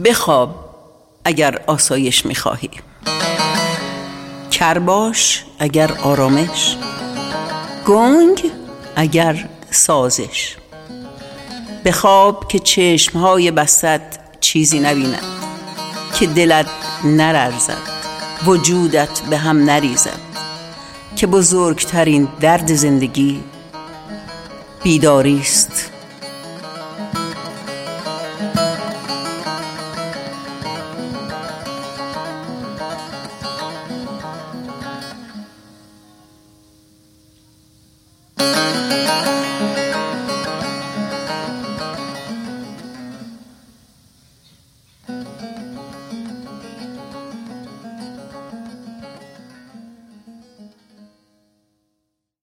بخواب اگر آسایش می‌خواهی، کر باش اگر آرامش، گنگ اگر سازش. بخواب که چشمهای بستت چیزی نبیند، که دلت نلرزد، وجودت به هم نریزد، که بزرگترین درد زندگی بیداریست